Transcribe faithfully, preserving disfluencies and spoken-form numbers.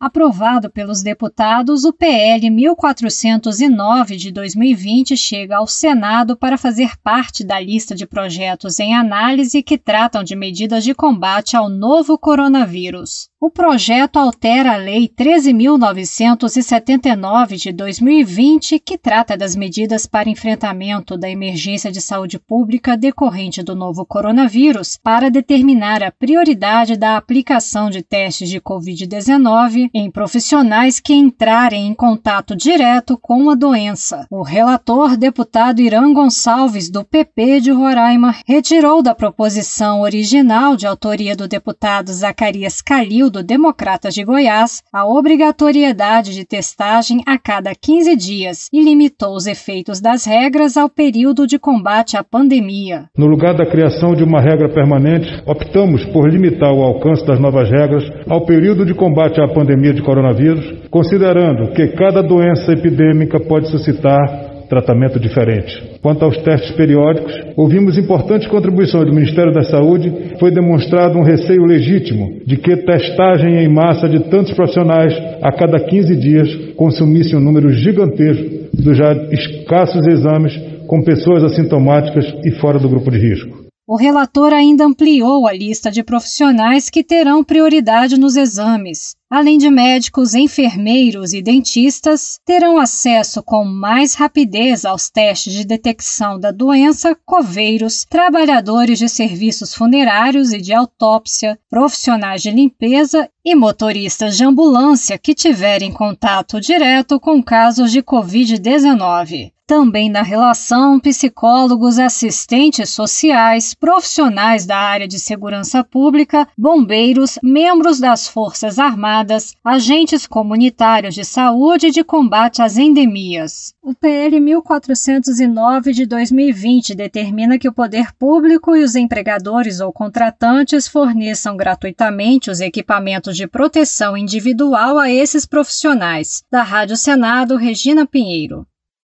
Aprovado pelos deputados, o P L mil quatrocentos e nove de dois mil e vinte chega ao Senado para fazer parte da lista de projetos em análise que tratam de medidas de combate ao novo coronavírus. O projeto altera a Lei treze mil novecentos e setenta e nove de dois mil e vinte, que trata das medidas para enfrentamento da emergência de saúde pública decorrente do novo coronavírus, para determinar a prioridade da aplicação de testes de covid dezenove em profissionais que entrarem em contato direto com a doença. O relator, deputado Irã Gonçalves, do P P de Roraima, retirou da proposição original de autoria do deputado Zacarias Calil, do Democratas de Goiás, a obrigatoriedade de testagem a cada quinze dias e limitou os efeitos das regras ao período de combate à pandemia. No lugar da criação de uma regra permanente, optamos por limitar o alcance das novas regras ao período de combate à pandemia de coronavírus, considerando que cada doença epidêmica pode suscitar tratamento diferente. Quanto aos testes periódicos, ouvimos importantes contribuições do Ministério da Saúde. Foi demonstrado um receio legítimo de que testagem em massa de tantos profissionais a cada quinze dias consumisse um número gigantesco dos já escassos exames com pessoas assintomáticas e fora do grupo de risco. O relator ainda ampliou a lista de profissionais que terão prioridade nos exames. Além de médicos, enfermeiros e dentistas, terão acesso com mais rapidez aos testes de detecção da doença coveiros, trabalhadores de serviços funerários e de autópsia, profissionais de limpeza e motoristas de ambulância que tiverem contato direto com casos de covid dezenove. Também na relação, psicólogos, assistentes sociais, profissionais da área de segurança pública, bombeiros, membros das Forças Armadas, agentes comunitários de saúde e de combate às endemias. O P L mil quatrocentos e nove de dois mil e vinte determina que o poder público e os empregadores ou contratantes forneçam gratuitamente os equipamentos de proteção individual a esses profissionais. Da Rádio Senado, Regina Pinheiro.